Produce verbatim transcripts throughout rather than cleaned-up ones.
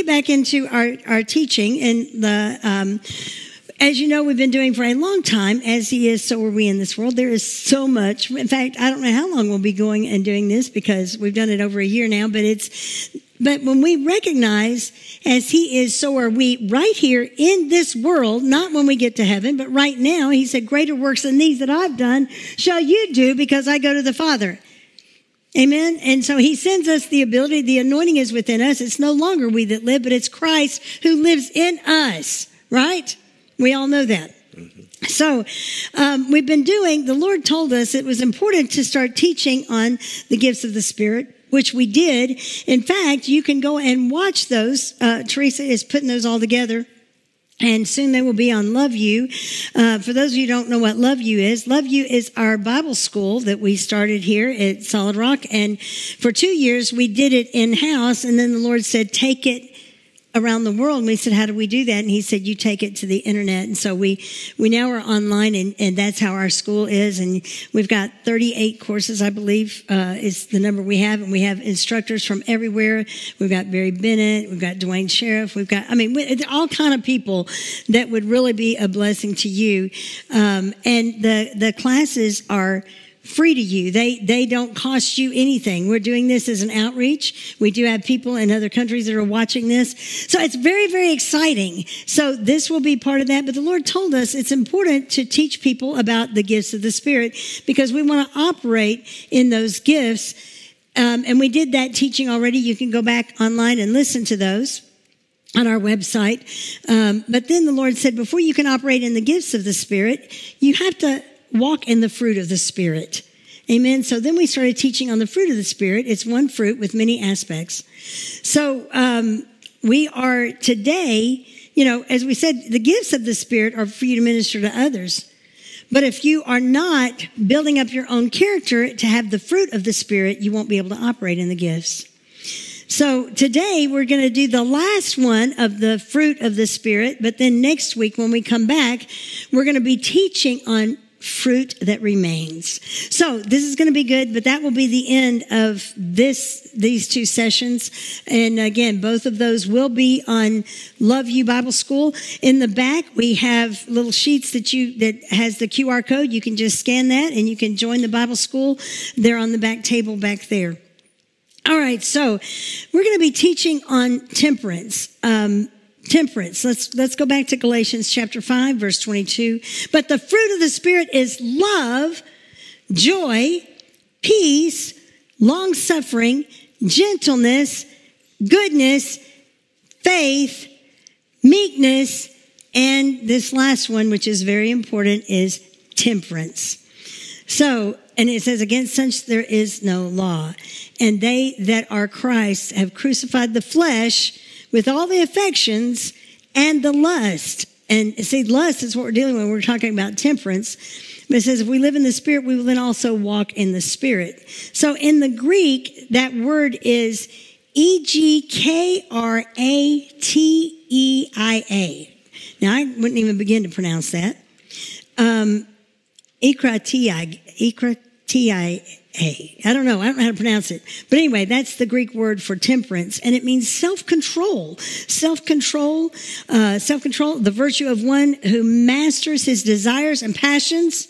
get back into our, our teaching. And the, um, as you know, we've been doing for a long time, as he is, so are we in this world. There is so much. In fact, I don't know how long we'll be going and doing this because we've done it over a year now, but it's, but when we recognize as he is, so are we right here in this world, not when we get to heaven, but right now, he said, greater works than these that I've done shall you do because I go to the Father. Amen. And so he sends us the ability. The anointing is within us. It's no longer we that live, but it's Christ who lives in us, right? We all know that. Mm-hmm. So um, we've been doing, the Lord told us it was important to start teaching on the gifts of the Spirit, which we did. In fact, you can go and watch those. Uh, Teresa is putting those all together. And soon they will be on Love You. Uh, for those of you who don't know what Love You is, Love You is our Bible school that we started here at Solid Rock. And for two years, we did it in-house. And then the Lord said, take it around the world. And we said, how do we do that? And he said, you take it to the internet. And so we, we now are online, and, and that's how our school is. And we've got thirty-eight courses, I believe, uh, is the number we have. And we have instructors from everywhere. We've got Barry Bennett. We've got Dwayne Sheriff. We've got, I mean, we, all kind of people that would really be a blessing to you. Um, and the, the classes are free to you. They they don't cost you anything. We're doing this as an outreach. We do have people in other countries that are watching this. So it's very, very exciting. So this will be part of that. But the Lord told us it's important to teach people about the gifts of the Spirit because we want to operate in those gifts. Um, and we did that teaching already. You can go back online and listen to those on our website. Um, but then the Lord said, before you can operate in the gifts of the Spirit, you have to walk in the fruit of the Spirit. Amen. So then we started teaching on the fruit of the Spirit. It's one fruit with many aspects. So um, we are today, you know, as we said, the gifts of the Spirit are for you to minister to others. But if you are not building up your own character to have the fruit of the Spirit, you won't be able to operate in the gifts. So today we're going to do the last one of the fruit of the Spirit. But then next week when we come back, we're going to be teaching on fruit that remains. So this is going to be good, but that will be the end of this, these two sessions. And again, both of those will be on Love You Bible School. In the back, we have little sheets that you, that has the Q R code. You can just scan that and you can join the Bible school. They're on the back table back there. All right. So we're going to be teaching on temperance. Um, Temperance. Let's, let's go back to Galatians chapter five, verse twenty-two. But the fruit of the Spirit is love, joy, peace, long-suffering, gentleness, goodness, faith, meekness, and this last one, which is very important, is temperance. So, and it says, against such there is no law. And they that are Christ have crucified the flesh with all the affections and the lust. And see, lust is what we're dealing with when we're talking about temperance. But it says, if we live in the Spirit, we will then also walk in the Spirit. So in the Greek, that word is E G K R A T E I A. Now, I wouldn't even begin to pronounce that. Um, Ekratia, Ekratia. A. I don't know. I don't know how to pronounce it. But anyway, that's the Greek word for temperance. And it means self-control. Self-control, uh, self-control, the virtue of one who masters his desires and passions.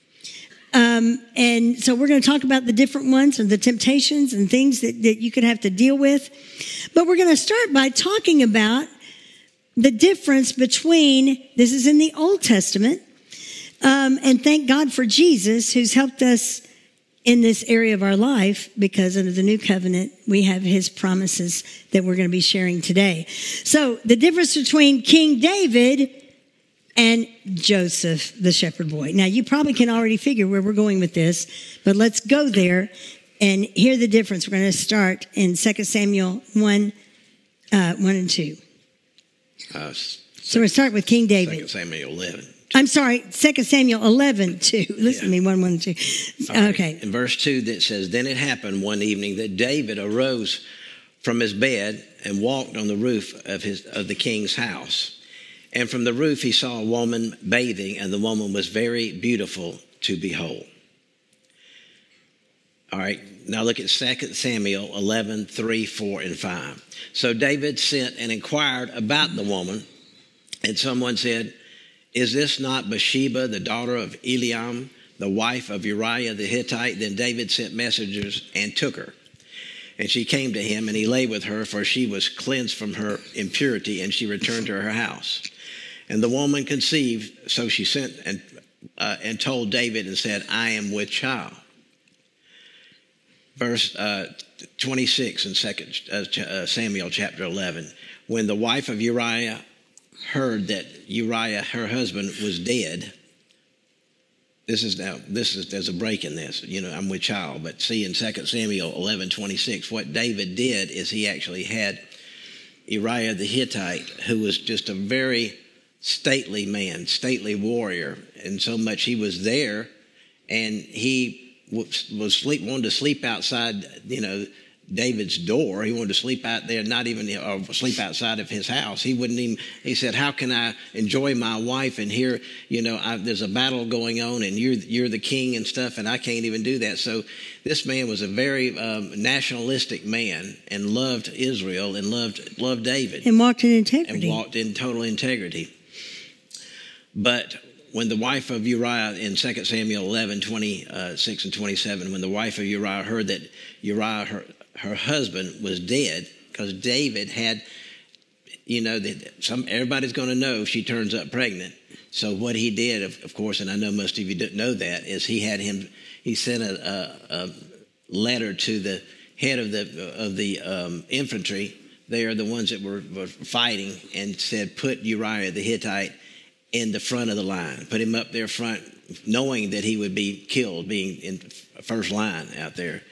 Um, and so we're going to talk about the different ones and the temptations and things that, that you could have to deal with. But we're going to start by talking about the difference between, this is in the Old Testament, um, and thank God for Jesus, who's helped us in this area of our life, because under the new covenant, we have his promises that we're going to be sharing today. So the difference between King David and Joseph, the shepherd boy. Now, you probably can already figure where we're going with this, but let's go there and hear the difference. We're going to start in Second Samuel one, uh, one and two. Uh, so we're start with King David. Second Samuel eleven. I'm sorry, Second Samuel eleven, two. Listen yeah. to me, one, one, two. Right. Okay. In verse two, that says, then it happened one evening that David arose from his bed and walked on the roof of his of the king's house. And from the roof he saw a woman bathing, and the woman was very beautiful to behold. All right, now look at Second Samuel eleven, three, four, and five. So David sent and inquired about the woman, and someone said, "Is this not Bathsheba, the daughter of Eliam, the wife of Uriah the Hittite?" Then David sent messengers and took her. And she came to him, and he lay with her, for she was cleansed from her impurity, and she returned to her house. And the woman conceived, so she sent and, uh, and told David and said, "I am with child." Verse uh, twenty-six in Second uh, Samuel chapter eleven. When the wife of Uriah heard that Uriah, her husband, was dead. This is now, this is, there's a break in this. You know, I'm with child. But see, in Second Samuel eleven, twenty-six, what David did is he actually had Uriah the Hittite, who was just a very stately man, stately warrior. And so much he was there, and he was sleep, wanted to sleep outside, you know, David's door. He wanted to sleep out there, not even or sleep outside of his house. He wouldn't even, he said, "How can I enjoy my wife and here, you know, I, there's a battle going on and you're you're the king and stuff, and I can't even do that." So this man was a very um, nationalistic man and loved Israel and loved loved David. And walked in integrity. And walked in total integrity. But when the wife of Uriah, in Second Samuel eleven, twenty-six and twenty-seven, when the wife of Uriah heard that Uriah, her, her husband, was dead, because David had, you know, that some everybody's going to know if she turns up pregnant. So what he did, of, of course, and I know most of you didn't know that, is he had him, he sent a, a, a letter to the head of the of the um, infantry. They are the ones that were, were fighting, and said, "Put Uriah the Hittite in the front of the line. Put him up there front," knowing that he would be killed, being in first line out there.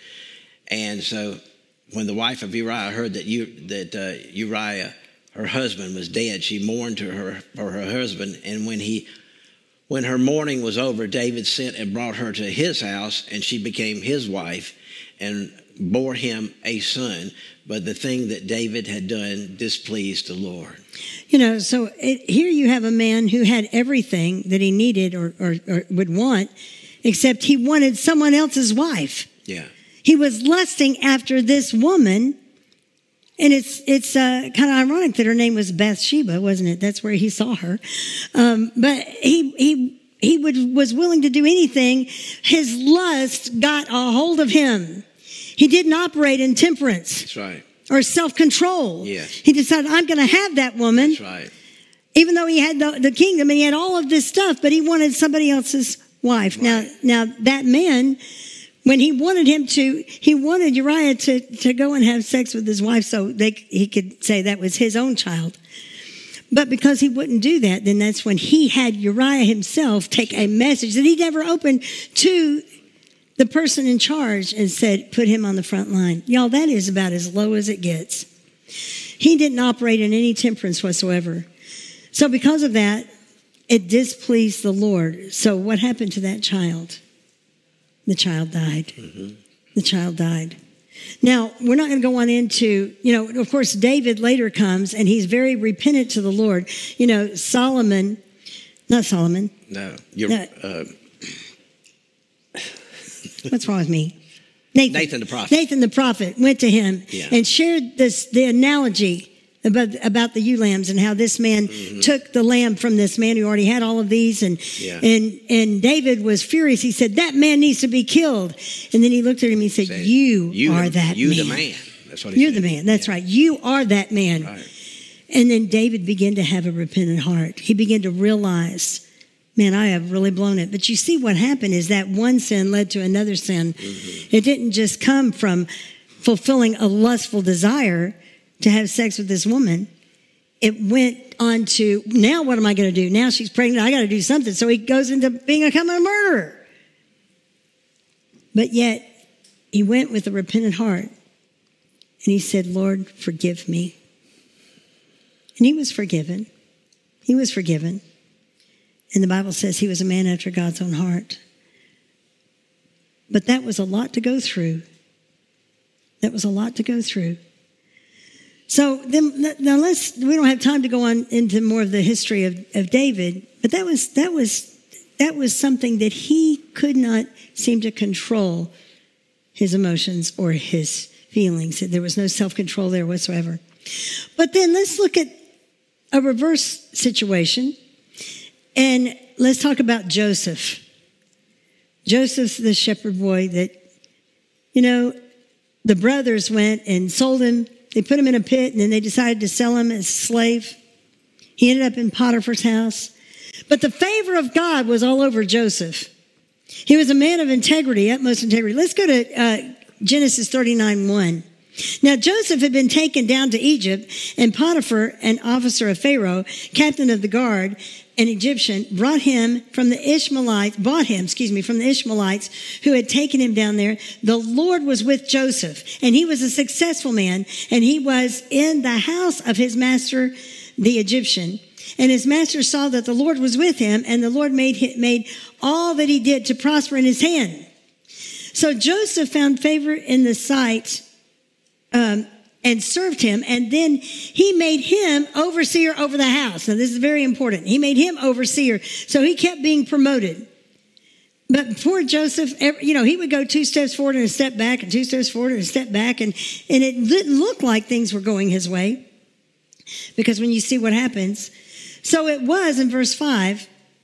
And so when the wife of Uriah heard that you, that uh, Uriah, her husband, was dead, she mourned to her for her husband. And when he, when her mourning was over, David sent and brought her to his house, and she became his wife and bore him a son. But the thing that David had done displeased the Lord. You know, so it, here you have a man who had everything that he needed or, or, or would want, except he wanted someone else's wife. Yeah. He was lusting after this woman, and it's it's uh, kind of ironic that her name was Bathsheba, wasn't it? That's where he saw her. Um, but he he he would, was willing to do anything. His lust got a hold of him. He didn't operate in temperance. That's right. Or self-control. Yes. He decided, I'm going to have that woman. That's right. Even though he had the, the kingdom and he had all of this stuff, but he wanted somebody else's wife. Right. Now, now that man, when he wanted him to, he wanted Uriah to, to go and have sex with his wife so they, he could say that was his own child. But because he wouldn't do that, then that's when he had Uriah himself take a message that he never opened to the person in charge and said, "Put him on the front line." Y'all, that is about as low as it gets. He didn't operate in any temperance whatsoever. So because of that, it displeased the Lord. So what happened to that child? The child died. Mm-hmm. The child died. Now, we're not going to go on into, you know, of course, David later comes and he's very repentant to the Lord. You know, Solomon, not Solomon. No, you're... No. Uh, What's wrong with me? Nathan. Nathan the prophet. Nathan the prophet went to him yeah. and shared this the analogy about, about the ewe lambs and how this man mm-hmm. took the lamb from this man who already had all of these. And, yeah. and, and David was furious. He said, "That man needs to be killed." And then he looked at him and he said, said you, you are the, that you man. You the man. That's what he You're said. the man. That's yeah. right. You are that man. Right. And then David began to have a repentant heart. He began to realize, man, I have really blown it. But you see what happened is that one sin led to another sin. Mm-hmm. It didn't just come from fulfilling a lustful desire to have sex with this woman. It went on to, now what am I going to do? Now she's pregnant. I got to do something. So he goes into being a, becoming a murderer. But yet he went with a repentant heart. And he said, "Lord, forgive me." And he was forgiven. He was forgiven. And the Bible says he was a man after God's own heart. But that was a lot to go through. That was a lot to go through. So then, now let's, we don't have time to go on into more of the history of, of David, but that was, that was, that was something that he could not seem to control his emotions or his feelings. There was no self-control there whatsoever. But then let's look at a reverse situation, and let's talk about Joseph. Joseph's the shepherd boy that, you know, the brothers went and sold him. They put him in a pit, and then they decided to sell him as a slave. He ended up in Potiphar's house. But the favor of God was all over Joseph. He was a man of integrity, utmost integrity. Let's go to uh, Genesis thirty-nine one. Now Joseph had been taken down to Egypt, and Potiphar, an officer of Pharaoh, captain of the guard, an Egyptian, brought him from the Ishmaelites, bought him, excuse me, from the Ishmaelites who had taken him down there. The Lord was with Joseph, and he was a successful man, and he was in the house of his master, the Egyptian. And his master saw that the Lord was with him, and the Lord made made all that he did to prosper in his hand. So Joseph found favor in the sight um, and served him, and then he made him overseer over the house. Now, this is very important. He made him overseer, so he kept being promoted. But poor Joseph, you know, he would go two steps forward and a step back, and two steps forward and a step back, and, and it didn't look like things were going his way, because when you see what happens. So it was in verse five.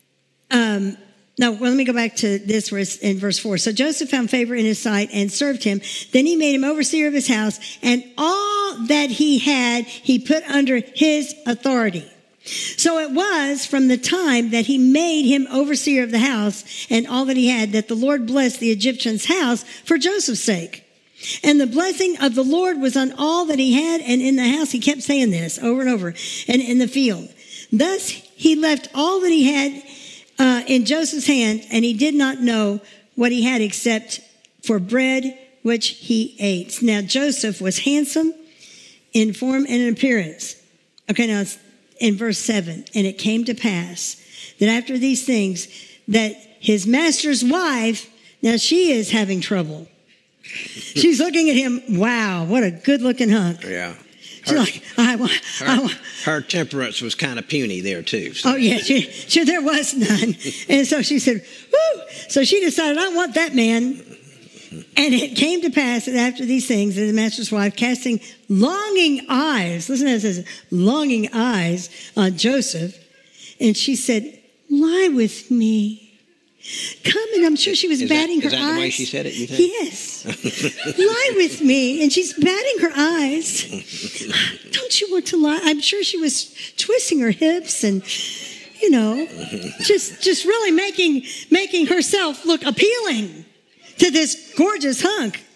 Um, no, well, let me go back to this where it's in verse four. So Joseph found favor in his sight and served him. Then he made him overseer of his house, and all that he had, he put under his authority. So it was from the time that he made him overseer of the house and all that he had that the Lord blessed the Egyptian's house for Joseph's sake. And the blessing of the Lord was on all that he had, and in the house. He kept saying this over and over, and in the field. Thus he left all that he had uh, in Joseph's hand, and he did not know what he had except for bread which he ate. Now Joseph was handsome in form and in appearance. Okay, now it's in verse seven. And it came to pass that after these things, that his master's wife, now she is having trouble. She's looking at him. Wow, what a good looking hunk. Yeah. She's her, like, I want, her, I want. Her temperance was kind of puny there too. So. Oh yeah, she, she, there was none. And so she said, whoo. So she decided, I want that man. And it came to pass that after these things, that the master's wife, casting longing eyes, listen to this, it says, longing eyes on Joseph, and she said, lie with me. Come, and I'm sure she was is batting that, her eyes. Is that the way she said it, you think? Yes. Lie with me. And she's batting her eyes. Don't you want to lie? I'm sure she was twisting her hips and, you know, just just really making making herself look appealing to this gorgeous hunk.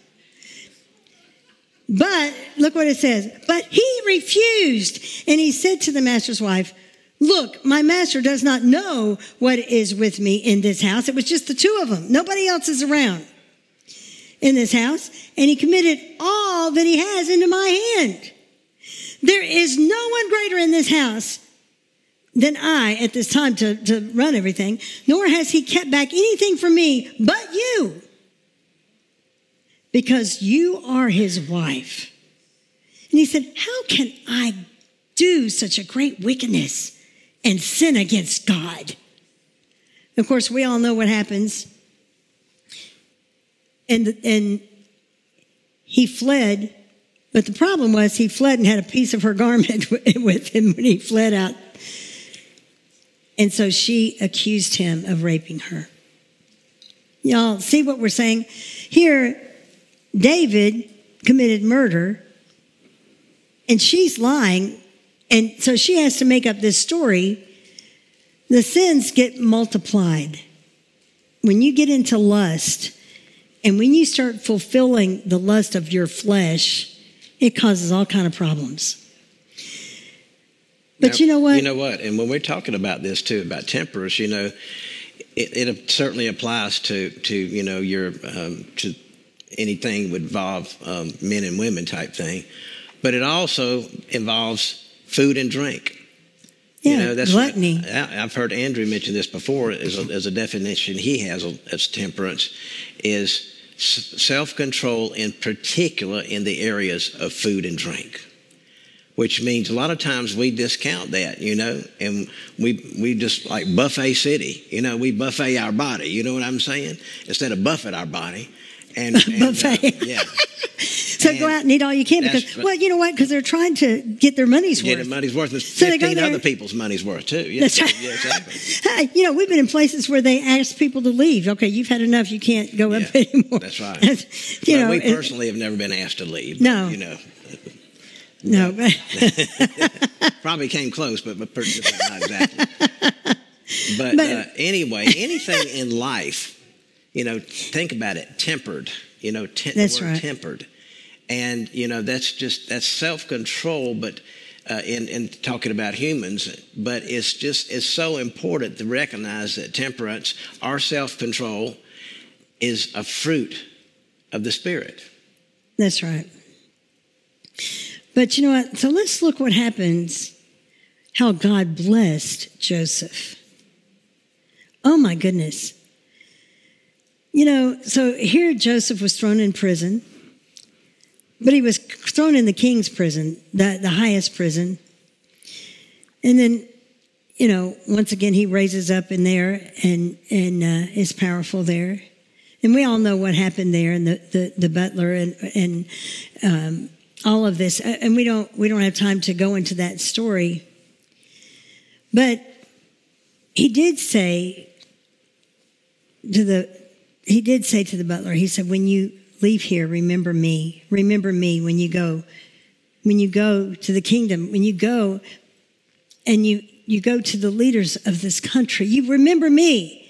But look what it says. But he refused, and he said to the master's wife, look, my master does not know what is with me in this house. It was just the two of them. Nobody else is around in this house. And he committed all that he has into my hand. There is no one greater in this house than I at this time to, to run everything, nor has he kept back anything from me but you, because you are his wife. And he said, how can I do such a great wickedness and sin against God? Of course, we all know what happens. And, and he fled, but the problem was he fled and had a piece of her garment with him when he fled out. And so she accused him of raping her. Y'all see what we're saying? Here, David committed murder, and she's lying. And so she has to make up this story. The sins get multiplied. When you get into lust, and when you start fulfilling the lust of your flesh, it causes all kinds of problems. But now, you know what? You know what? And when we're talking about this too, about temperance, you know, it, it certainly applies to, to you know, your, um, to anything would involve um, men and women type thing. But it also involves food and drink. Yeah, you know, that's gluttony. What, I, I've heard Andrew mention this before as a, as a definition he has as temperance is self-control, in particular in the areas of food and drink, which means a lot of times we discount that, you know, and we we just like buffet city, you know, we buffet our body, you know what I'm saying, instead of buffet our body. and, and buffet. Uh, yeah. So and go out and eat all you can because, well, you know what? Because they're trying to get their money's get worth. Get money's worth. It's so fifteen there, other people's money's worth too. Yeah, that's right. Yeah, exactly. You know, we've been in places where they ask people to leave. Okay, you've had enough. You can't go yeah, up anymore. That's right. you well, know, we personally have never been asked to leave. No. But, you know. No. Probably came close, but, but not exactly. But, but uh, anyway, anything in life, you know, think about it, tempered, you know, te- that's the word right. tempered. And, you know, that's just, that's self-control, but uh, in, in talking about humans, but it's just, it's so important to recognize that temperance, our self-control, is a fruit of the Spirit. That's right. But you know what? So let's look what happens, how God blessed Joseph. Oh my goodness. You know, so here Joseph was thrown in prison, but he was thrown in the king's prison, the, the highest prison. And then, you know, once again, he raises up in there and, and uh, is powerful there. And we all know what happened there, and the, the, the butler and, and um, all of this. And we don't, we don't have time to go into that story. But he did say to the, he did say to the butler, he said, when you leave here, remember me. Remember me when you go. When you go to the kingdom, when you go and you, you go to the leaders of this country, you remember me.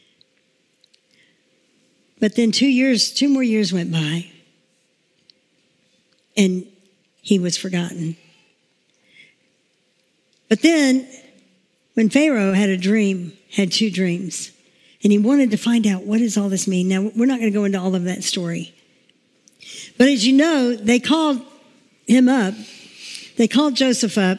But then two years, two more years went by, and he was forgotten. But then, when Pharaoh had a dream, had two dreams, and he wanted to find out, what does all this mean? Now, we're not going to go into all of that story. But as you know, they called him up. They called Joseph up.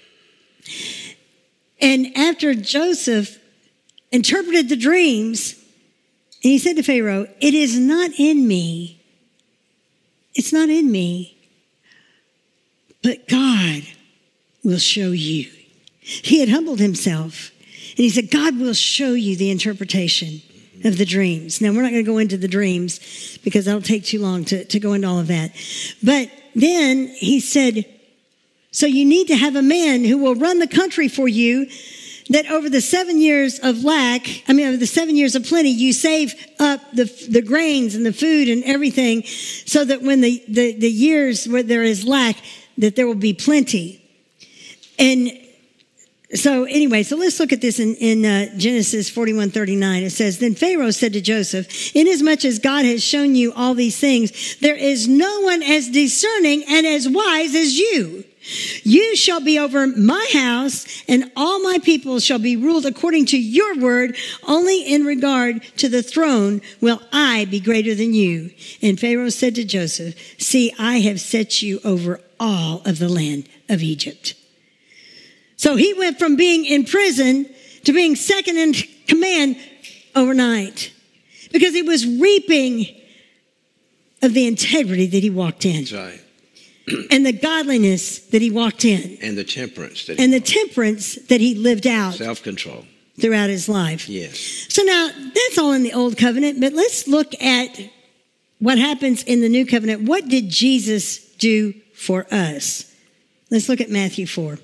And after Joseph interpreted the dreams, and he said to Pharaoh, it is not in me. It's not in me. But God will show you. He had humbled himself. And he said, God will show you the interpretation of the dreams. Now, we're not going to go into the dreams because that'll take too long to, to go into all of that. But then he said, so you need to have a man who will run the country for you, that over the seven years of lack, I mean, over the seven years of plenty, you save up the the grains and the food and everything so that when the, the, the years where there is lack, that there will be plenty. And so anyway, so let's look at this in, in uh, Genesis forty-one thirty-nine. It says, then Pharaoh said to Joseph, inasmuch as God has shown you all these things, there is no one as discerning and as wise as you. You shall be over my house, and all my people shall be ruled according to your word. Only in regard to the throne will I be greater than you. And Pharaoh said to Joseph, see, I have set you over all of the land of Egypt. So he went from being in prison to being second in command overnight because he was reaping of the integrity that he walked in. That's right. And the godliness that he walked in. And the temperance. That and the temperance that he lived out. Self-control. Throughout his life. Yes. So now, that's all in the Old Covenant, but let's look at what happens in the New Covenant. What did Jesus do for us? Let's look at Matthew four.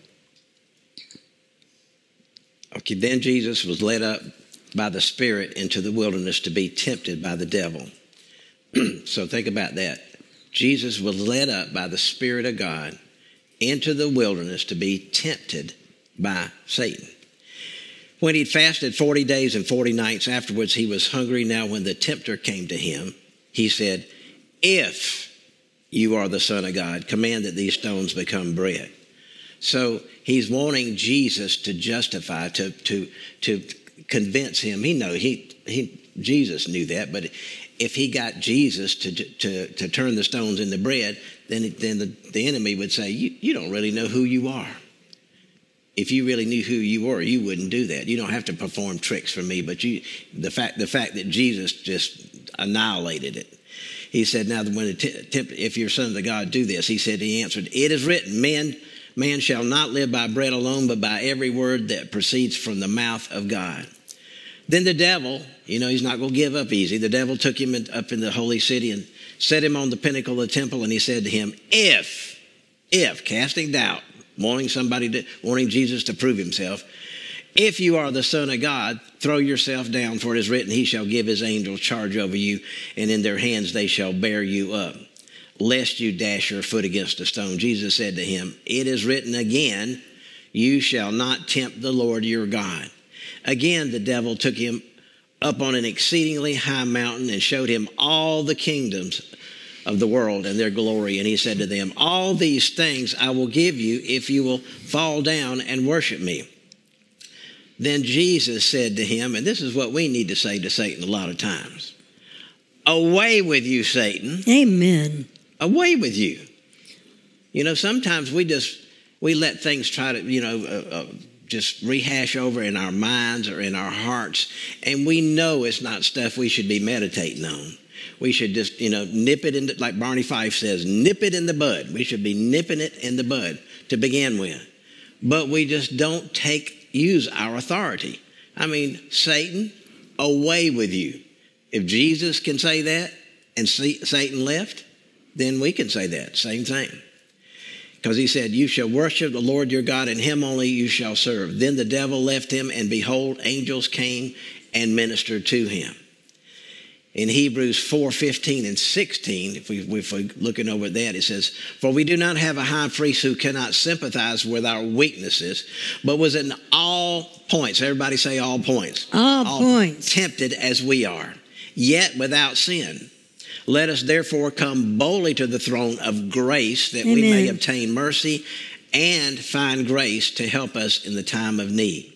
Okay, then Jesus was led up by the Spirit into the wilderness to be tempted by the devil. So think about that. Jesus was led up by the Spirit of God into the wilderness to be tempted by Satan. When he'd fasted forty days and forty nights afterwards, he was hungry. Now when the tempter came to him, he said, if you are the Son of God, command that these stones become bread. So he's wanting Jesus to justify, to to to convince him. He know he he Jesus knew that, but if he got Jesus to to to turn the stones into bread, then then the, the enemy would say, you, you don't really know who you are. If you really knew who you were, you wouldn't do that. You don't have to perform tricks for me, but you the fact the fact that Jesus just annihilated it. He said, now when the t- tempt, if you're Son of God, do this. He said, he answered, it is written, man, man shall not live by bread alone, but by every word that proceeds from the mouth of God. Then the devil, you know, he's not going to give up easy. The devil took him in, up in the holy city and set him on the pinnacle of the temple. And he said to him, if, if, casting doubt, wanting somebody to, wanting Jesus to prove himself, if you are the Son of God, throw yourself down, for it is written, he shall give his angels charge over you, and in their hands they shall bear you up, lest you dash your foot against a stone. Jesus said to him, it is written again, you shall not tempt the Lord your God. Again, the devil took him up on an exceedingly high mountain and showed him all the kingdoms of the world and their glory. And he said to them, all these things I will give you if you will fall down and worship me. Then Jesus said to him, and this is what we need to say to Satan a lot of times, away with you, Satan. Amen. Away with you. You know, sometimes we just, we let things try to, you know, uh, uh, just rehash over in our minds or in our hearts. And we know it's not stuff we should be meditating on. We should just, you know, nip it in, the, like Barney Fife says, nip it in the bud. We should be nipping it in the bud to begin with. But we just don't take, use our authority. I mean, Satan, away with you. If Jesus can say that and Satan left, then we can say that, same thing. Because he said, you shall worship the Lord your God, and him only you shall serve. Then the devil left him, and behold, angels came and ministered to him. In Hebrews four, fifteen and sixteen, if, we, if we're looking over that, it says, for we do not have a high priest who cannot sympathize with our weaknesses, but was in all points, everybody say all points. All, all points. Tempted as we are, yet without sin. Let us therefore come boldly to the throne of grace that Amen. We may obtain mercy and find grace to help us in the time of need.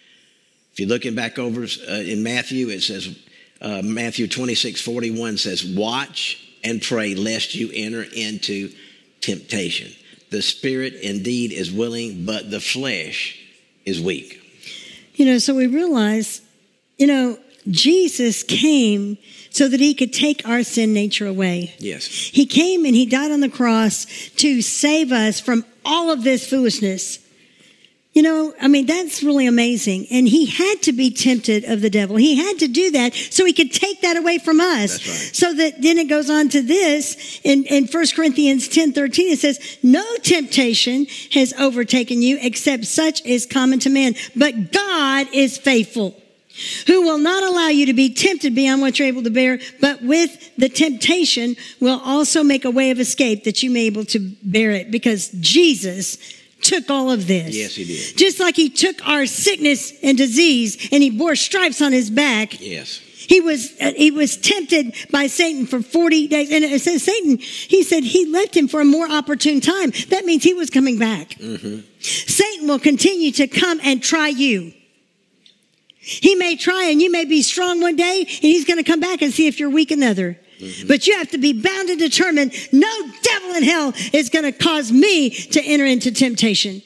If you're looking back over uh, in Matthew, it says, uh, Matthew twenty-six, forty-one says, watch and pray lest you enter into temptation. The spirit indeed is willing, but the flesh is weak. You know, so we realize, you know, Jesus came so that he could take our sin nature away. Yes. He came and he died on the cross to save us from all of this foolishness. You know, I mean, that's really amazing. And he had to be tempted of the devil. He had to do that so he could take that away from us. That's right. So that then it goes on to this in, in First Corinthians ten thirteen, it says, no temptation has overtaken you except such is common to man. But God is faithful, who will not allow you to be tempted beyond what you're able to bear, but with the temptation will also make a way of escape that you may be able to bear it, because Jesus took all of this. Yes, he did. Just like he took our sickness and disease and he bore stripes on his back. Yes. He was uh, he was tempted by Satan for forty days. And it says Satan, he said he left him for a more opportune time. That means he was coming back. Mm-hmm. Satan will continue to come and try you. He may try and you may be strong one day and he's going to come back and see if you're weak another. Mm-hmm. But you have to be bound and determined, no devil in hell is going to cause me to enter into temptation.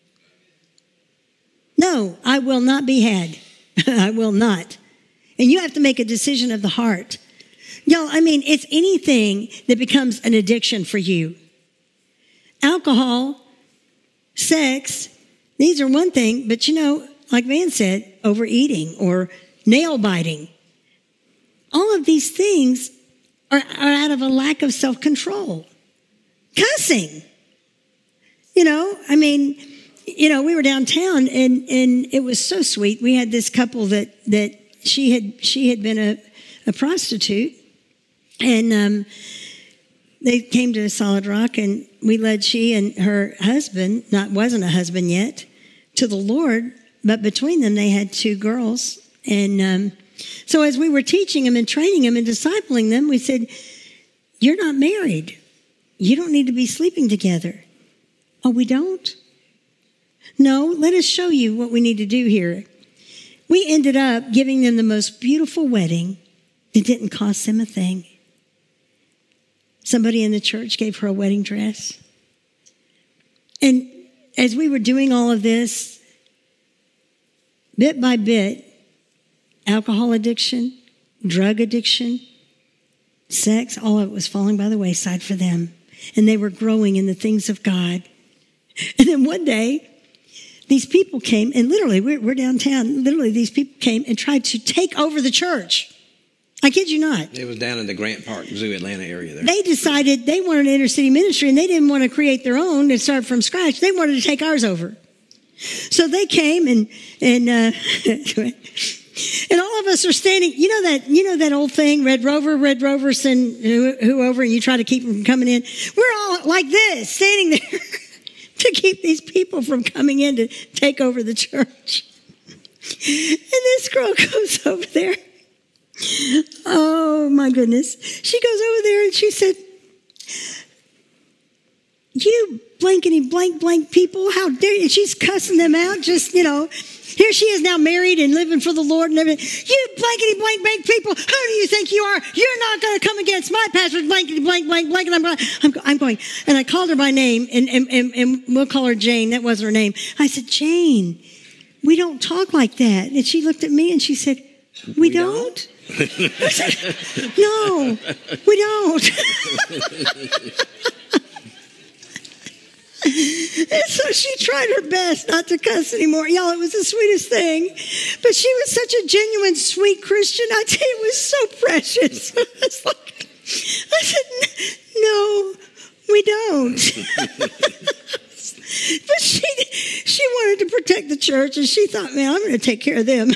No, I will not be had. I will not. And you have to make a decision of the heart. Y'all, I mean, it's anything that becomes an addiction for you. Alcohol, sex, these are one thing, but you know, like Van said, overeating or nail biting. All of these things are, are out of a lack of self-control. Cussing. You know, I mean, you know, we were downtown and, and it was so sweet. We had this couple that, that she had, she had been a, a prostitute, and um, they came to Solid Rock, and we led she and her husband, not wasn't a husband yet, to the Lord. But between them, they had two girls. And um, so as we were teaching them and training them and discipling them, we said, you're not married. You don't need to be sleeping together. Oh, we don't? No, let us show you what we need to do here. We ended up giving them the most beautiful wedding. It didn't cost them a thing. Somebody in the church gave her a wedding dress. And as we were doing all of this, bit by bit, alcohol addiction, drug addiction, sex, all of it was falling by the wayside for them. And they were growing in the things of God. And then one day, these people came, and literally, we're, we're downtown, literally these people came and tried to take over the church. I kid you not. It was down in the Grant Park Zoo, Atlanta area there. They decided they wanted an inner city ministry, and they didn't want to create their own and start from scratch. They wanted to take ours over. So they came, and and uh, and all of us are standing. You know that you know that old thing, Red Rover, Red Rover, send who, who over, and you try to keep them from coming in. We're all like this, standing there to keep these people from coming in to take over the church. And this girl goes over there. Oh, my goodness. She goes over there and she said, you blankety blank blank people, how dare you? And she's cussing them out, just, you know. Here she is now married and living for the Lord and everything. You blankety blank blank people, who do you think you are? You're not going to come against my pastor, blankety blank blank blank. And I'm going, I'm, I'm going, and I called her by name, and, and, and, and we'll call her Jane. That was her name. I said, Jane, we don't talk like that. And she looked at me and she said, we, we don't? don't? I said, no, we don't. And so she tried her best not to cuss anymore. Y'all, it was the sweetest thing. But she was such a genuine, sweet Christian. I tell you, it was so precious. It's like, I said, no, we don't. But she she wanted to protect the church, and she thought, man, I'm going to take care of them.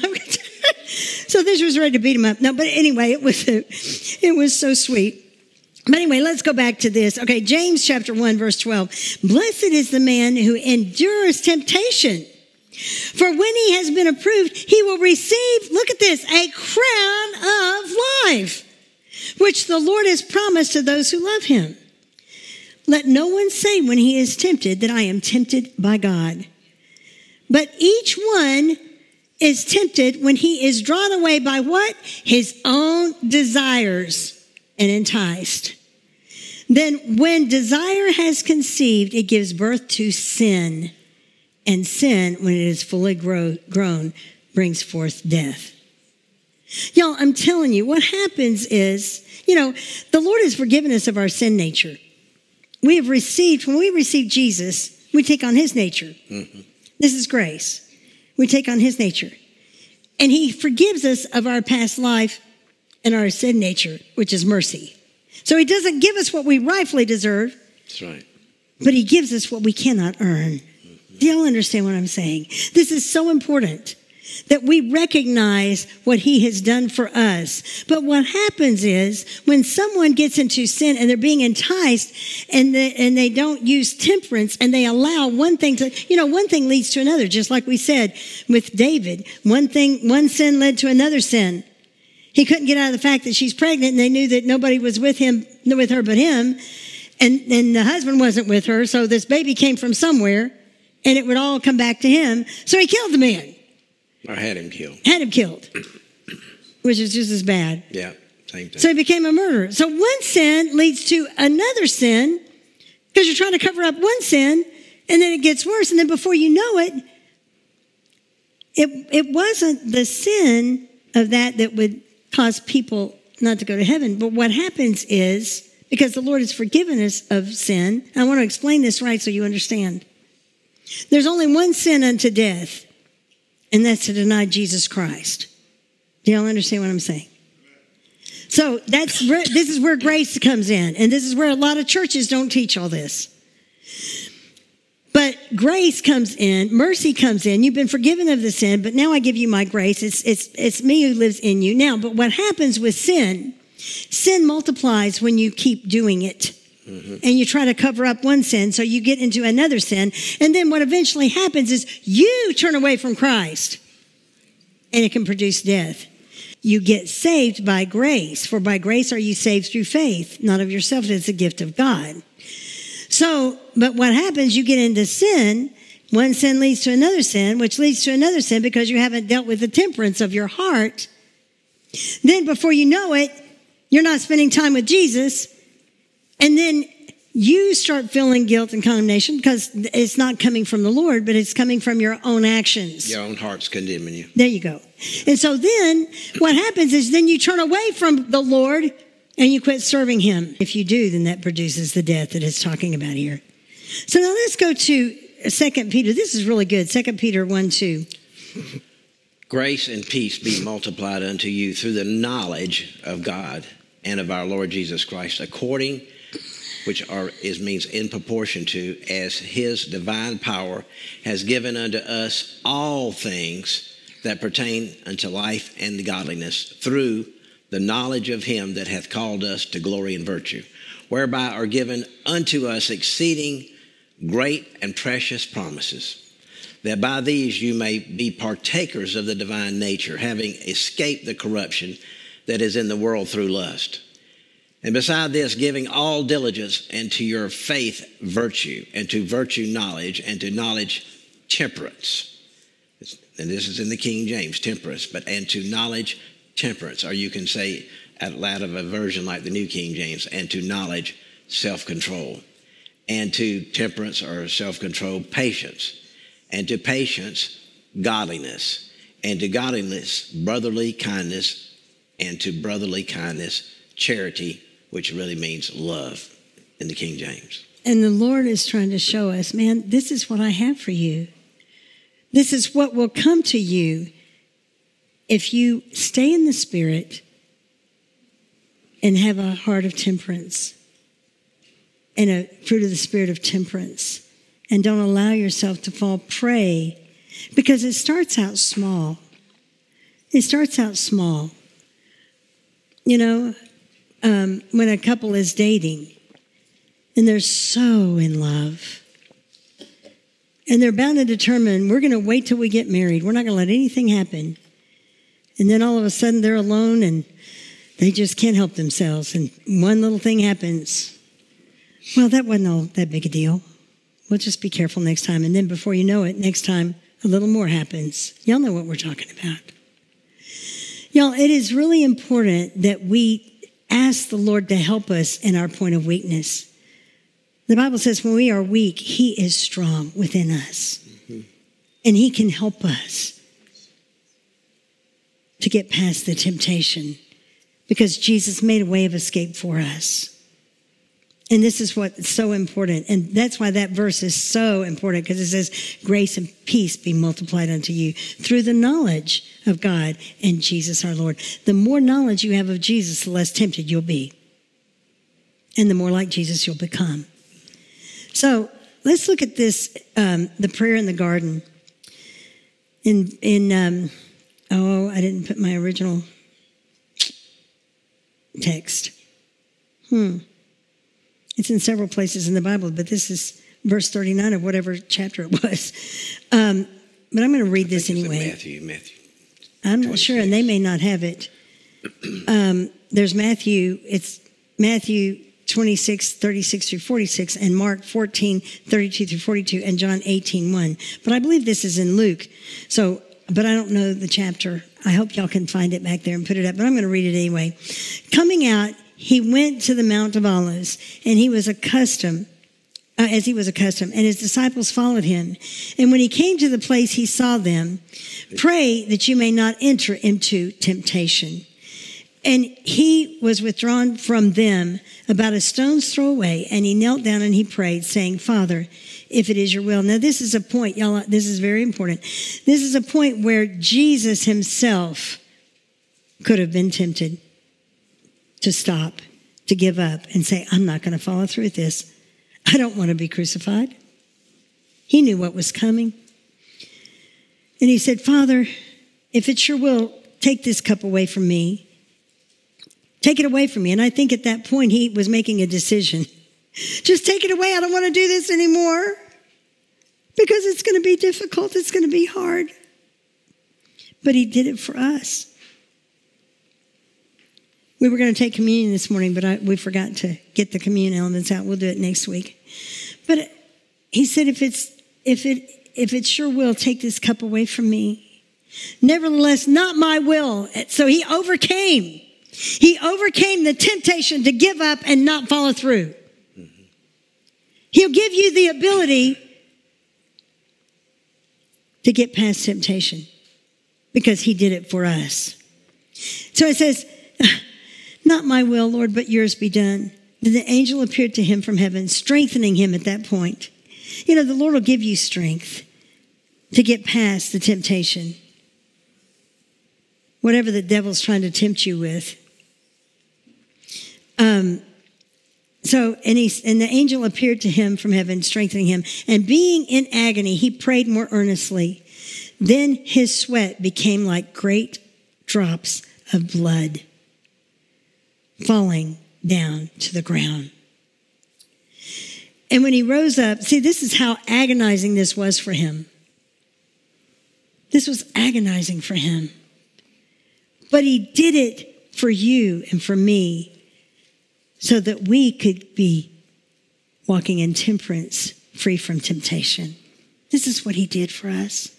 So this was ready to beat him up. No, but anyway, it was it was so sweet. But anyway, let's go back to this. Okay, James chapter one, verse twelve. Blessed is the man who endures temptation. For when he has been approved, he will receive, look at this, a crown of life, which the Lord has promised to those who love him. Let no one say when he is tempted that I am tempted by God. But each one is tempted when he is drawn away by what? His own desires and enticed. Then when desire has conceived, it gives birth to sin. And sin, when it is fully grow, grown, brings forth death. Y'all, I'm telling you, what happens is, you know, the Lord has forgiven us of our sin nature. We have received, when we receive Jesus, we take on his nature. Mm-hmm. This is grace. We take on his nature. And he forgives us of our past life and our sin nature, which is mercy. So he doesn't give us what we rightfully deserve. That's right. But he gives us what we cannot earn. Mm-hmm. Do y'all understand what I'm saying? This is so important, that we recognize what he has done for us. But what happens is when someone gets into sin and they're being enticed and they, and they don't use temperance and they allow one thing to, you know, one thing leads to another, just like we said with David. One thing, one sin led to another sin. He couldn't get out of the fact that she's pregnant and they knew that nobody was with him, with her but him. And, and the husband wasn't with her. So this baby came from somewhere and it would all come back to him. So he killed the man. Or had him killed. Had him killed, which is just as bad. Yeah, same thing. So he became a murderer. So one sin leads to another sin because you're trying to cover up one sin, and then it gets worse. And then before you know it, it, it wasn't the sin of that that would cause people not to go to heaven. But what happens is, because the Lord has forgiven us of sin, and I want to explain this right so you understand. There's only one sin unto death. And that's to deny Jesus Christ. Do y'all understand what I'm saying? So that's this is where grace comes in. And this is where a lot of churches don't teach all this. But grace comes in, mercy comes in. You've been forgiven of the sin, but now I give you my grace. It's, it's, it's me who lives in you. Now, but what happens with sin, sin multiplies when you keep doing it. Mm-hmm. And you try to cover up one sin, so you get into another sin. And then what eventually happens is you turn away from Christ, and it can produce death. You get saved by grace, for by grace are you saved through faith, not of yourself. It's a gift of God. So, but what happens, you get into sin. One sin leads to another sin, which leads to another sin because you haven't dealt with the temperance of your heart. Then before you know it, you're not spending time with Jesus. And then you start feeling guilt and condemnation because it's not coming from the Lord, but it's coming from your own actions. Your own heart's condemning you. There you go. And so then what happens is then you turn away from the Lord and you quit serving him. If you do, then that produces the death that it's talking about here. So now let's go to Second Peter. This is really good. Second Peter one two. Grace and peace be multiplied unto you through the knowledge of God and of our Lord Jesus Christ, according, which are is means in proportion to, as his divine power has given unto us all things that pertain unto life and godliness, through the knowledge of him that hath called us to glory and virtue, whereby are given unto us exceeding great and precious promises, that by these you may be partakers of the divine nature, having escaped the corruption that is in the world through lust. And beside this, giving all diligence, and to your faith virtue, and to virtue knowledge, and to knowledge temperance. And this is in the King James, temperance, but and to knowledge temperance, or you can say out of a version like the New King James, and to knowledge self-control, and to temperance or self-control patience, and to patience godliness, and to godliness brotherly kindness, and to brotherly kindness charity, which really means love in the King James. And the Lord is trying to show us, man, this is what I have for you. This is what will come to you if you stay in the Spirit and have a heart of temperance and a fruit of the Spirit of temperance, and don't allow yourself to fall prey, because it starts out small. It starts out small. You know, um, when a couple is dating and they're so in love, and they're bound to determine, we're going to wait till we get married. We're not going to let anything happen. And then all of a sudden they're alone and they just can't help themselves. And one little thing happens. Well, that wasn't all that big a deal. We'll just be careful next time. And then before you know it, next time a little more happens. Y'all know what we're talking about. Y'all, it is really important that we ask the Lord to help us in our point of weakness. The Bible says when we are weak, he is strong within us. Mm-hmm. And he can help us to get past the temptation, because Jesus made a way of escape for us. And this is what's so important. And that's why that verse is so important, because it says, grace and peace be multiplied unto you through the knowledge of God and Jesus our Lord. The more knowledge you have of Jesus, the less tempted you'll be. And the more like Jesus you'll become. So let's look at this, um, the prayer in the garden. In, in um, oh, I didn't put my original text. Hmm. It's in several places in the Bible, but this is verse thirty-nine of whatever chapter it was. Um, but I'm going to read this anyway. Matthew, Matthew. I'm not sure, and they may not have it. Um, there's Matthew. It's Matthew twenty-six, thirty-six through forty-six, and Mark fourteen, thirty-two through forty-two, and John eighteen, one. But I believe this is in Luke. So, but I don't know the chapter. I hope y'all can find it back there and put it up, but I'm going to read it anyway. Coming out, he went to the Mount of Olives, and he was accustomed, uh, as he was accustomed, and his disciples followed him. And when he came to the place, he saw them. Pray that you may not enter into temptation. And he was withdrawn from them about a stone's throw away, and he knelt down and he prayed, saying, Father, if it is your will. Now, this is a point, y'all, this is very important. This is a point where Jesus himself could have been tempted to stop, to give up, and say, I'm not going to follow through with this. I don't want to be crucified. He knew what was coming. And he said, Father, if it's your will, take this cup away from me. Take it away from me. And I think at that point he was making a decision. Just take it away. I don't want to do this anymore, because it's going to be difficult. It's going to be hard. But he did it for us. We were going to take communion this morning, but I, we forgot to get the communion elements out. We'll do it next week. But he said, if it's if it if it's your will, take this cup away from me. Nevertheless, not my will. So he overcame. He overcame the temptation to give up and not follow through. Mm-hmm. He'll give you the ability to get past temptation, because he did it for us. So it says, not my will, Lord, but yours be done. Then the angel appeared to him from heaven, strengthening him at that point. You know, the Lord will give you strength to get past the temptation. Whatever the devil's trying to tempt you with. Um, so, and, he, and the angel appeared to him from heaven, strengthening him. And being in agony, he prayed more earnestly. Then his sweat became like great drops of blood falling down to the ground. And when he rose up, see, this is how agonizing this was for him. This was agonizing for him. But he did it for you and for me so that we could be walking in temperance, free from temptation. This is what he did for us.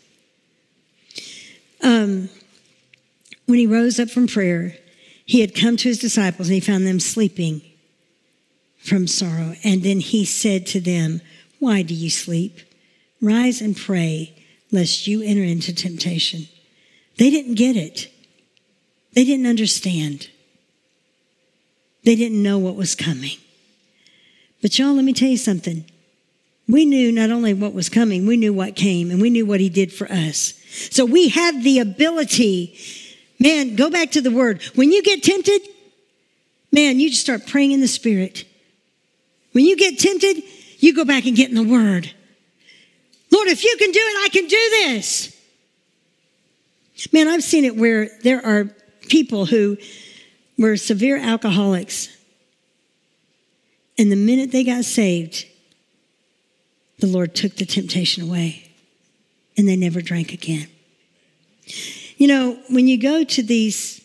Um, when he rose up from prayer, he had come to his disciples and he found them sleeping from sorrow. And then he said to them, "Why do you sleep? Rise and pray, lest you enter into temptation." They didn't get it. They didn't understand. They didn't know what was coming. But y'all, let me tell you something. We knew not only what was coming, we knew what came, and we knew what he did for us. So we have the ability, man, go back to the word. When you get tempted, man, you just start praying in the Spirit. When you get tempted, you go back and get in the word. Lord, if you can do it, I can do this. Man, I've seen it where there are people who were severe alcoholics. And the minute they got saved, the Lord took the temptation away. And they never drank again. You know, when you go to these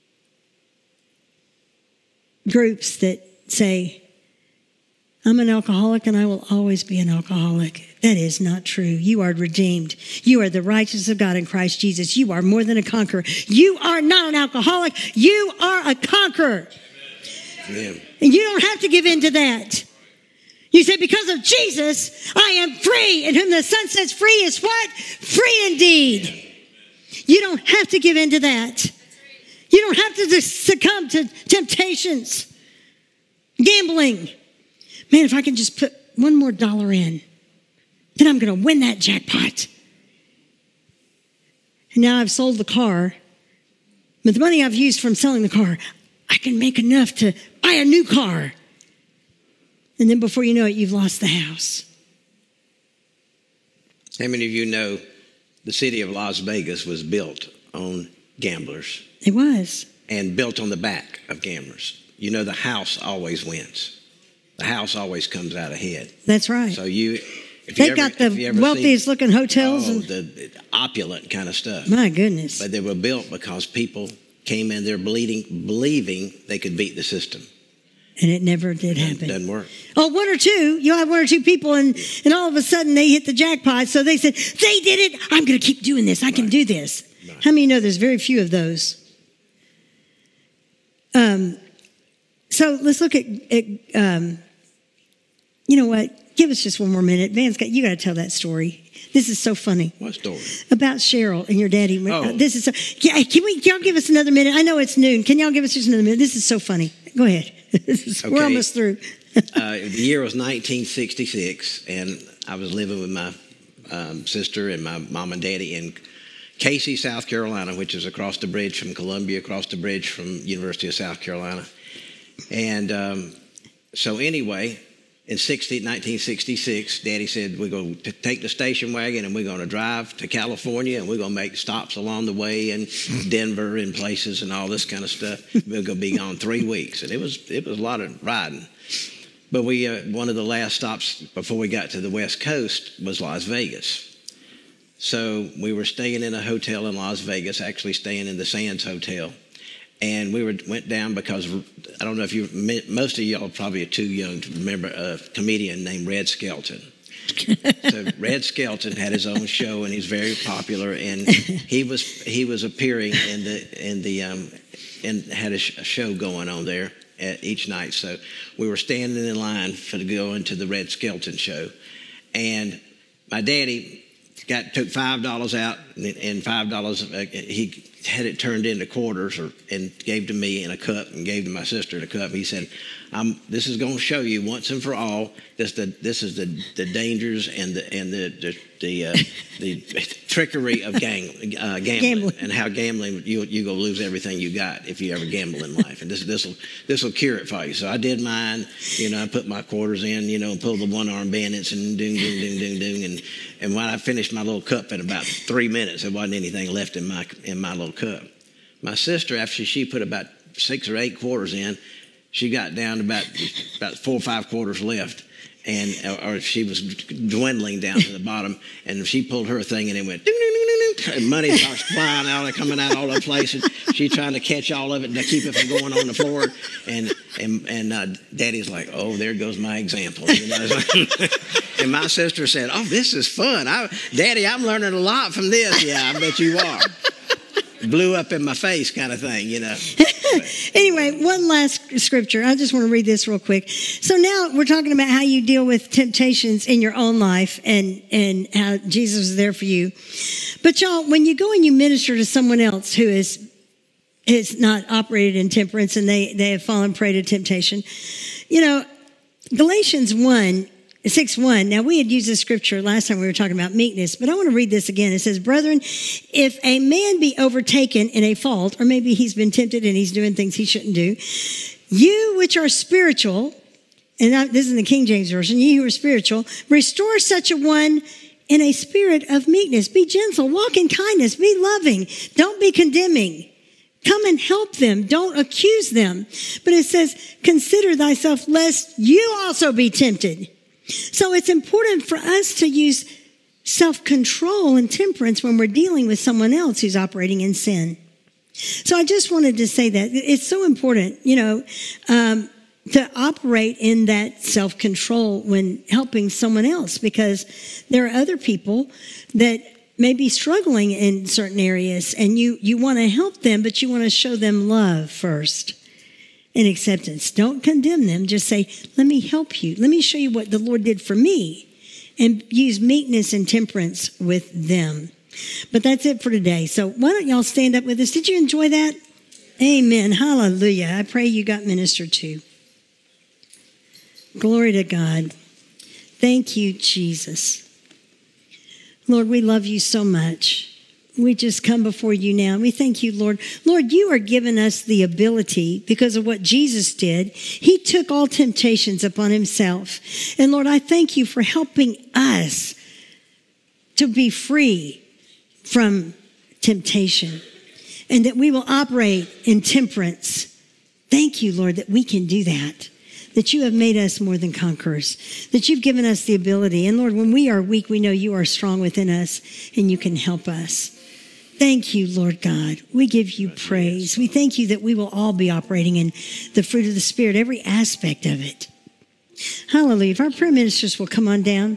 groups that say, "I'm an alcoholic and I will always be an alcoholic," that is not true. You are redeemed. You are the righteousness of God in Christ Jesus. You are more than a conqueror. You are not an alcoholic. You are a conqueror. Amen. And you don't have to give in to that. You say, because of Jesus, I am free. And whom the Son sets free is what? Free indeed. You don't have to give in to that. You don't have to succumb to temptations. Gambling. Man, if I can just put one more dollar in, then I'm going to win that jackpot. And now I've sold the car. But the money I've used from selling the car, I can make enough to buy a new car. And then before you know it, you've lost the house. How many of you know the city of Las Vegas was built on gamblers? It was. And built on the back of gamblers. You know the house always wins. The house always comes out ahead. That's right. So you... If They've you got ever, the wealthiest see, looking hotels. Oh, and, the opulent kind of stuff. My goodness. But they were built because people came in there bleeding, believing they could beat the system. And it never did it happen. Doesn't work. Oh, one or two. You'll have one or two people, and, and all of a sudden they hit the jackpot. So they said, they did it. I'm going to keep doing this. I right. can do this. Right. How many know there's very few of those? Um. So let's look at, at um, you know what? Give us just one more minute. Van's got, you got to tell that story. This is so funny. What story? About Cheryl and your daddy. Oh. Uh, this is so, yeah, can we, can y'all give us another minute? I know it's noon. Can y'all give us just another minute? This is so funny. Go ahead. is, okay. We're almost through. uh, the year was nineteen sixty-six, and I was living with my um, sister and my mom and daddy in Casey, South Carolina, which is across the bridge from Columbia, across the bridge from University of South Carolina. And um, so anyway, in nineteen sixty-six, Daddy said, we're going to take the station wagon and we're going to drive to California and we're going to make stops along the way in Denver and places and all this kind of stuff. We're going to be gone three weeks. And it was it was a lot of riding. But we uh, one of the last stops before we got to the West Coast was Las Vegas. So we were staying in a hotel in Las Vegas, actually staying in the Sands Hotel. And we were, went down because, I don't know if you, most of y'all probably are too young to remember a comedian named Red Skelton. So Red Skelton had his own show and he's very popular. And he was he was appearing in the, in the um, and had a, sh- a show going on there at each night. So we were standing in line for to go into the Red Skelton show. And my daddy got took five dollars out, and five dollars. Uh, he had it turned into quarters, or and gave to me in a cup, and gave to my sister in a cup. He said, I'm, "This is going to show you once and for all. This the this is the, the dangers and the and the the the, uh, the trickery of gang, uh, gambling, gambling, and how gambling you you go lose everything you got if you ever gamble in life. And this this will this will cure it for you." So I did mine. You know, I put my quarters in. You know, and pulled the one arm bandits and ding ding ding ding ding. And and when I finished my little cup in about three minutes, there wasn't anything left in my in my little cup. My sister, after she put about six or eight quarters in, she got down to about about four or five quarters left, and or she was dwindling down to the bottom. And she pulled her thing, and it went ding, ding, ding, ding, and money starts flying out and coming out all over the place. And she's trying to catch all of it to keep it from going on the floor. And and and uh, Daddy's like, "Oh, there goes my example." You know? And my sister said, "Oh, this is fun. I, Daddy, I'm learning a lot from this." Yeah, I bet you are. Blew up in my face kind of thing, you know. Anyway, one last scripture. I just want to read this real quick. So now we're talking about how you deal with temptations in your own life and, and how Jesus is there for you. But y'all, when you go and you minister to someone else who is, is not operated in temperance and they, they have fallen prey to temptation, you know, Galatians one, six one. Now, we had used this scripture last time we were talking about meekness, but I want to read this again. It says, "Brethren, if a man be overtaken in a fault," or maybe he's been tempted and he's doing things he shouldn't do, "you which are spiritual," and this is in the King James Version, "ye who are spiritual, restore such a one in a spirit of meekness." Be gentle, walk in kindness, be loving, don't be condemning. Come and help them. Don't accuse them. But it says, "Consider thyself lest you also be tempted." So it's important for us to use self-control and temperance when we're dealing with someone else who's operating in sin. So I just wanted to say that it's so important, you know, um, to operate in that self-control when helping someone else, because there are other people that may be struggling in certain areas, and you, you want to help them, but you want to show them love first. And acceptance. Don't condemn them. Just say, "Let me help you. Let me show you what the Lord did for me." And use meekness and temperance with them. But that's it for today. So why don't y'all stand up with us? Did you enjoy that? Amen. Hallelujah. I pray you got ministered to. Glory to God. Thank you, Jesus. Lord, we love you so much. We just come before you now. We thank you, Lord. Lord, you are giving us the ability because of what Jesus did. He took all temptations upon himself. And Lord, I thank you for helping us to be free from temptation and that we will operate in temperance. Thank you, Lord, that we can do that. That you have made us more than conquerors, that you've given us the ability. And Lord, when we are weak, we know you are strong within us and you can help us. Thank you, Lord God. We give you praise. We thank you that we will all be operating in the fruit of the Spirit, every aspect of it. Hallelujah. If our prayer ministers will come on down.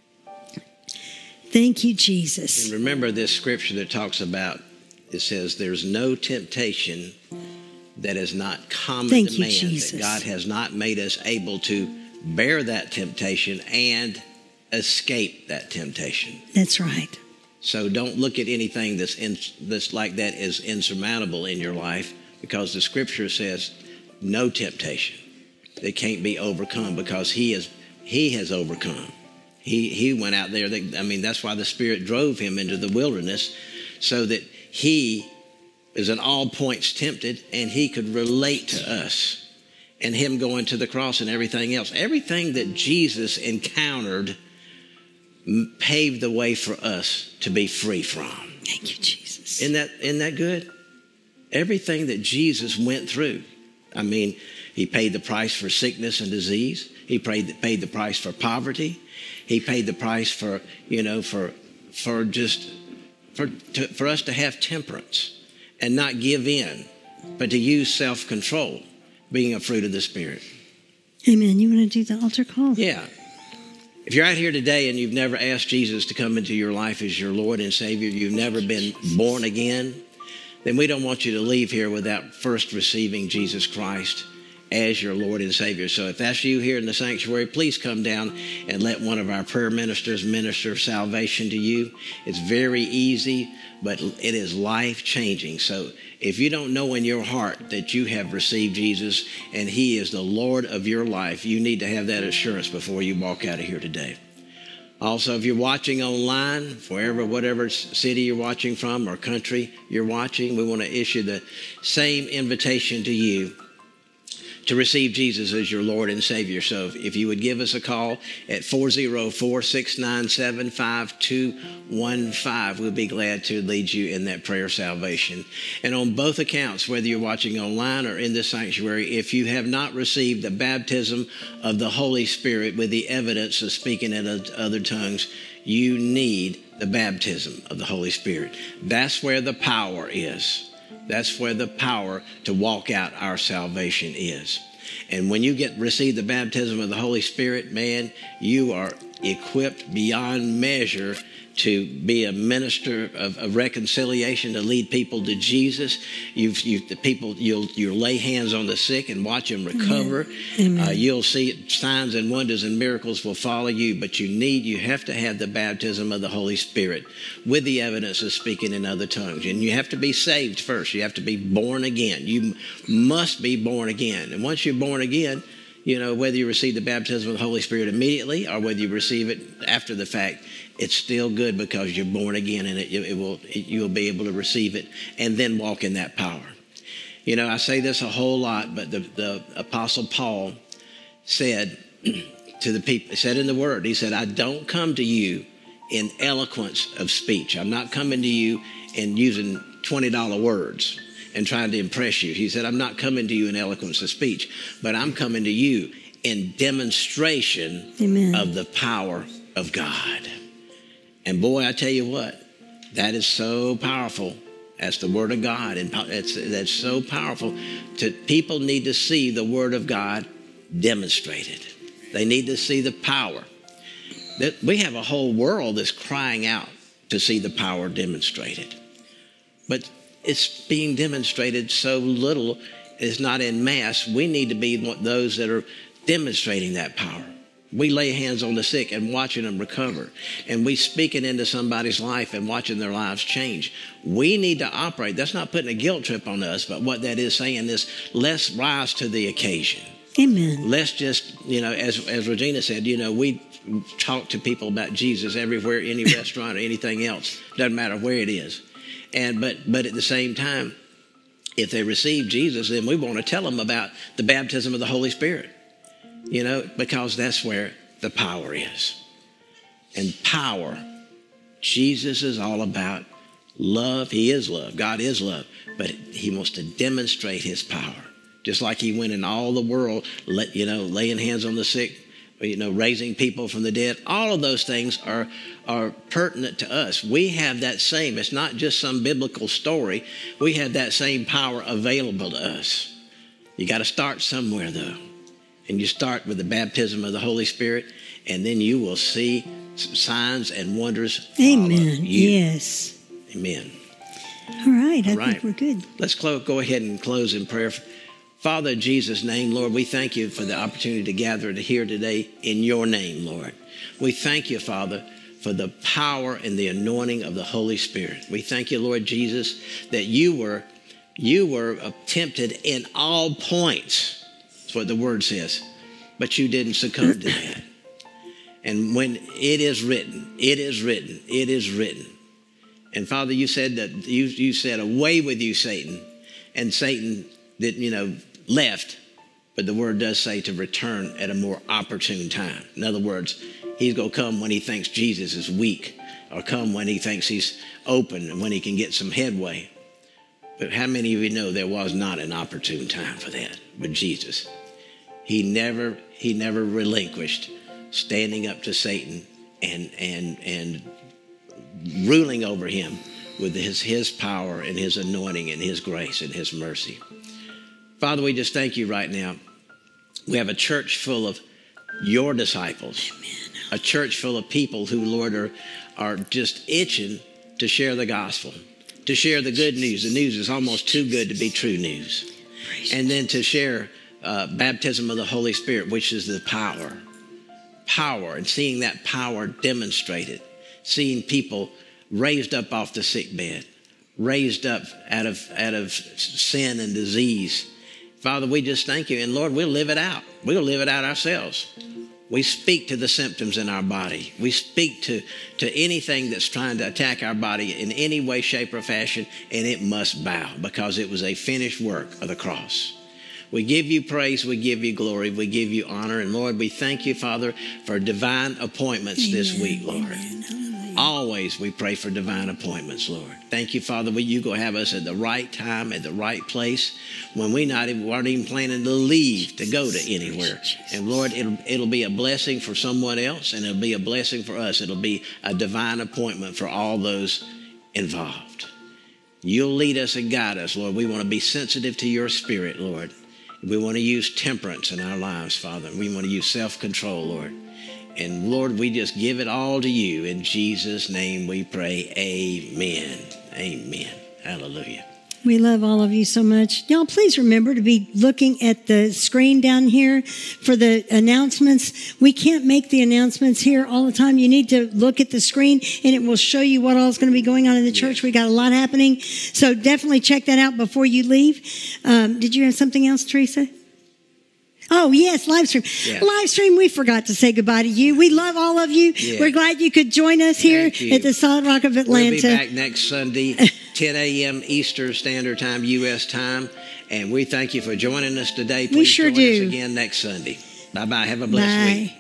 Thank you, Jesus. And remember this scripture that talks about, it says, "There's no temptation that is not common Thank to you, man." Jesus. That God has not made us able to bear that temptation and escape that temptation. That's right. So don't look at anything that's, in, that's like that as insurmountable in your life, because the scripture says no temptation that can't be overcome, because he is he has overcome. He he went out there. That, I mean, that's why the Spirit drove him into the wilderness, so that he is in all points tempted and he could relate to us, and him going to the cross and everything else. Everything that Jesus encountered paved the way for us to be free from. Thank you, Jesus. Isn't that, isn't that good? Everything that Jesus went through. I mean, he paid the price for sickness and disease. He paid, paid the price for poverty. He paid the price for, you know, for, for just, for, to, for us to have temperance and not give in, but to use self-control, being a fruit of the Spirit. Amen. You want to do the altar call? Yeah. If you're out here today and you've never asked Jesus to come into your life as your Lord and Savior, you've never been born again, then we don't want you to leave here without first receiving Jesus Christ as your Lord and Savior. So if that's you here in the sanctuary, please come down and let one of our prayer ministers minister salvation to you. It's very easy, but it is life-changing. So if you don't know in your heart that you have received Jesus and he is the Lord of your life, you need to have that assurance before you walk out of here today. Also, if you're watching online, wherever, whatever city you're watching from or country you're watching, we want to issue the same invitation to you to receive Jesus as your Lord and Savior. So if you would give us a call at four oh four, six nine seven, five two one five, we'll be glad to lead you in that prayer of salvation. And on both accounts, whether you're watching online or in the sanctuary, if you have not received the baptism of the Holy Spirit with the evidence of speaking in other tongues, you need the baptism of the Holy Spirit. That's where the power is. That's where the power to walk out our salvation is. And when you get receive the baptism of the Holy Spirit, man, you are equipped beyond measure to be a minister of, of reconciliation, to lead people to Jesus. You've, you, the people, you'll, you'll lay hands on the sick and watch them recover. Amen. Uh, you'll see signs and wonders and miracles will follow you, but you need, you have to have the baptism of the Holy Spirit with the evidence of speaking in other tongues. And you have to be saved first. You have to be born again. You must be born again. And once you're born again, you know, whether you receive the baptism of the Holy Spirit immediately or whether you receive it after the fact, it's still good because you're born again, and it, it will it, you'll be able to receive it and then walk in that power. You know, I say this a whole lot, but the, the Apostle Paul said to the people, said in the Word, he said, I don't come to you in eloquence of speech. I'm not coming to you in using twenty dollar words and trying to impress you. He said, I'm not coming to you in eloquence of speech, but I'm coming to you in demonstration Amen. Of the power of God. And boy, I tell you what, that is so powerful. That's the Word of God. And that's, that's so powerful. To, people need to see the Word of God demonstrated. They need to see the power. That we have a whole world that's crying out to see the power demonstrated. But it's being demonstrated so little. It's not in mass. We need to be those that are demonstrating that power. We lay hands on the sick and watching them recover. And we speaking into somebody's life and watching their lives change. We need to operate. That's not putting a guilt trip on us, but what that is saying is let's rise to the occasion. Amen. Let's just, you know, as, as Regina said, you know, we talk to people about Jesus everywhere, any restaurant or anything else. Doesn't matter where it is. And but but at the same time, if they receive Jesus, then we want to tell them about the baptism of the Holy Spirit. You know, because that's where the power is. And power, Jesus is all about love. He is love. God is love. But he wants to demonstrate his power. Just like he went in all the world, let, you know, laying hands on the sick, you know, raising people from the dead. All of those things are, are pertinent to us. We have that same, it's not just some biblical story. We have that same power available to us. You got to start somewhere, though. And you start with the baptism of the Holy Spirit, and then you will see signs and wonders follow Amen. you. Yes. Amen. All right. I All right. think we're good. Let's close, go ahead and close in prayer. Father, in Jesus' name, Lord, we thank you for the opportunity to gather to here today in your name, Lord. We thank you, Father, for the power and the anointing of the Holy Spirit. We thank you, Lord Jesus, that you were, you were tempted in all points. That's what the word says. But you didn't succumb to that. And when it is written, it is written, it is written. And Father, you said that you, you said, away with you, Satan. And Satan did, you know, left. But the word does say to return at a more opportune time. In other words, he's going to come when he thinks Jesus is weak, or come when he thinks he's open and when he can get some headway. But how many of you know there was not an opportune time for that with Jesus? He never, he never relinquished standing up to Satan and and and ruling over him with his, his power and his anointing and his grace and his mercy. Father, we just thank you right now. We have a church full of your disciples, Amen. A church full of people who, Lord, are, are just itching to share the gospel, to share the good news. The news is almost too good to be true news. And then to share uh, baptism of the Holy Spirit, which is the power. Power, and seeing that power demonstrated. Seeing people raised up off the sick bed, raised up out of, out of sin and disease. Father, we just thank you. And Lord, we'll live it out. We'll live it out ourselves. We speak to the symptoms in our body. We speak to, to anything that's trying to attack our body in any way, shape, or fashion, and it must bow because it was a finished work of the cross. We give you praise. We give you glory. We give you honor. And Lord, we thank you, Father, for divine appointments Amen. This week, Lord. Amen. Always we pray for divine appointments, Lord. Thank you, Father, will you go have us at the right time, at the right place, when we not even, weren't even planning to leave to go to anywhere. And Lord, it'll, it'll be a blessing for someone else, and it'll be a blessing for us. It'll be a divine appointment for all those involved. You'll lead us and guide us, Lord. We want to be sensitive to your spirit, Lord. We want to use temperance in our lives, Father. We want to use self-control, Lord. And Lord, we just give it all to you. In Jesus' name we pray. Amen. Amen. Hallelujah. We love all of you so much. Y'all, please remember to be looking at the screen down here for the announcements. We can't make the announcements here all the time. You need to look at the screen, and it will show you what all is going to be going on in the church. Yes. We got a lot happening. So definitely check that out before you leave. Um, did you have something else, Teresa? Oh, yes, live stream. Yeah. Live stream, we forgot to say goodbye to you. We love all of you. Yeah. We're glad you could join us here at the Solid Rock of Atlanta. We'll be back next Sunday, ten a.m. Eastern Standard Time, U S time. And we thank you for joining us today. Please we sure join do. us again next Sunday. Bye-bye. Have a blessed Bye. week.